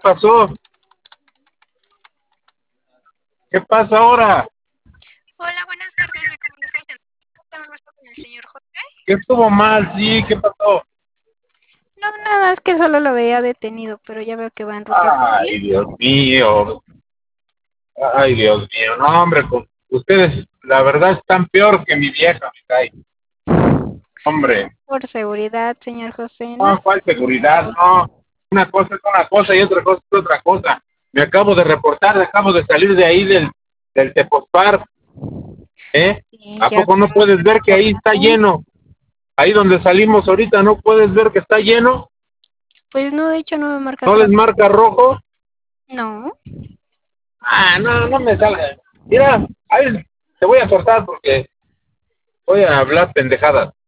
pasó? ¿Qué pasa ahora? Hola, buenas tardes. Me comunico tengo el gusto con el señor José. ¿Qué estuvo mal? Sí, ¿qué pasó? No, nada, es que solo lo veía detenido, pero ya veo que va en ruta hacia Ay, aquí. Dios mío. Ay, Dios mío. No, hombre, ustedes, la verdad, están peor que mi vieja, me cae. Hombre, Por seguridad, señor José. No, no, ¿cuál seguridad? No. Una cosa es una cosa y otra cosa es otra cosa. Me acabo de reportar, acabo de salir de ahí del Tepospar, ¿eh? sí, ¿A ya poco no veo, puedes ver que ahí está reportado. lleno? Ahí donde salimos ahorita, ¿no puedes ver que está lleno? Pues no, de hecho no me marca ¿No les tráfico. marca rojo? No. Ah, no, no me salga. Mira, ahí te voy a cortar porque voy a hablar pendejadas.